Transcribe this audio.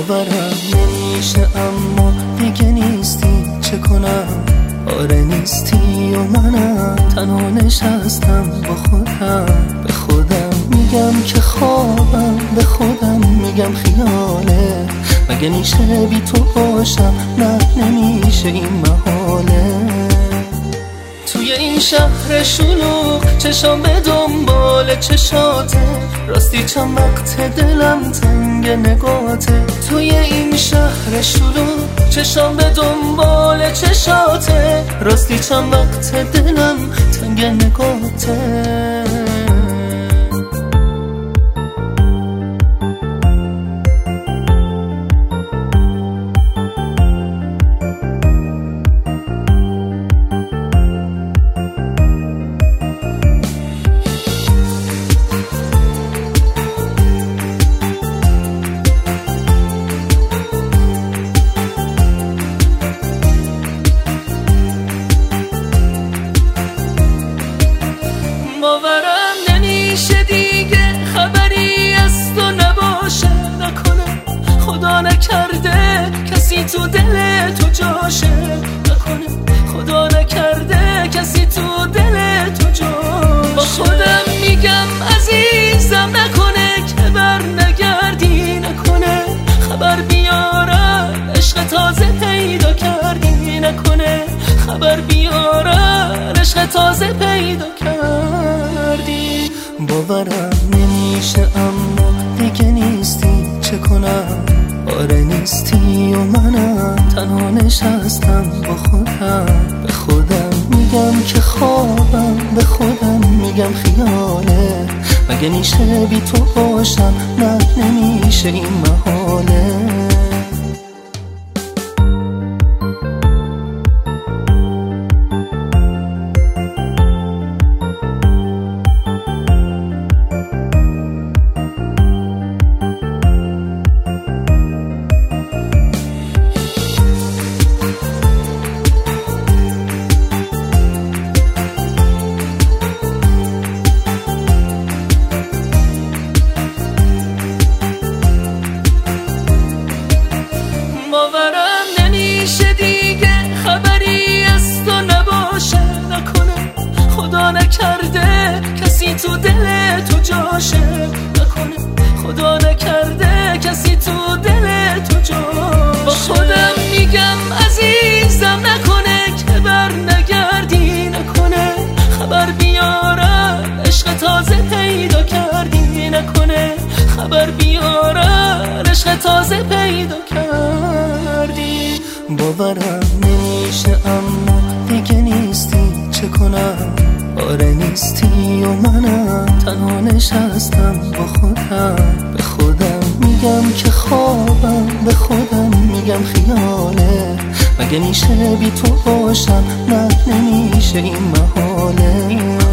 باورم نمیشه اما دیگه نیستی، چه کنم؟ آره نیستی و منم تنها نشستم با خودم، به خودم میگم که خوابم، به خودم میگم خیاله، مگه میشه بی تو باشم؟ نه نمیشه، این محاله. توی این شهر شلوغ چشام به دنبال چشاته، راستی چند وقت دلم تنگ نگاته. توی این شهر شلوغ چشام به دنبال چشاته، راستی چند وقت دلم تنگ نگاته. باورم نمیشه دیگه خبری از تو نباشه، نکنه خدا نکرده کسی تو دل تو جاشه، نکنه خدا نکرده کسی تو دل تو جاشه. با خودم میگم عزیزم نکنه که بر نگردی، نکنه خبر بیارم عشق تازه پیدا کردی، نکنه خبر بیارم عشق تازه پیدا کردی. باورم نمیشه اما دیگه نیستی، چه کنم؟ آره نیستی و منم تنها نشستم با خودم، به خودم میگم که خوابم، به خودم میگم خیاله، مگه میشه بی تو باشم؟ نه نمیشه، این محاله. باورم نمیشه دیگه خبری از تو نباشه، نکنه خدا نکرده کسی تو دل تو جاشه، نکنه خدا نکرده کسی تو دل تو جاشه. با خودم میگم عزیزم نکنه که بر نگردی، نکنه خبر بیارم عشق تازه پیدا کردی، نکنه خبر بیارم عشق تازه پیدا کردی. باورم نمیشه اما دیگه نیستی، چه کنم؟ آره نیستی و منم تنها نشستم با خودم، به خودم میگم که خوابم، به خودم میگم خیاله، مگه میشه بی تو باشم؟ نه نمیشه، این محاله.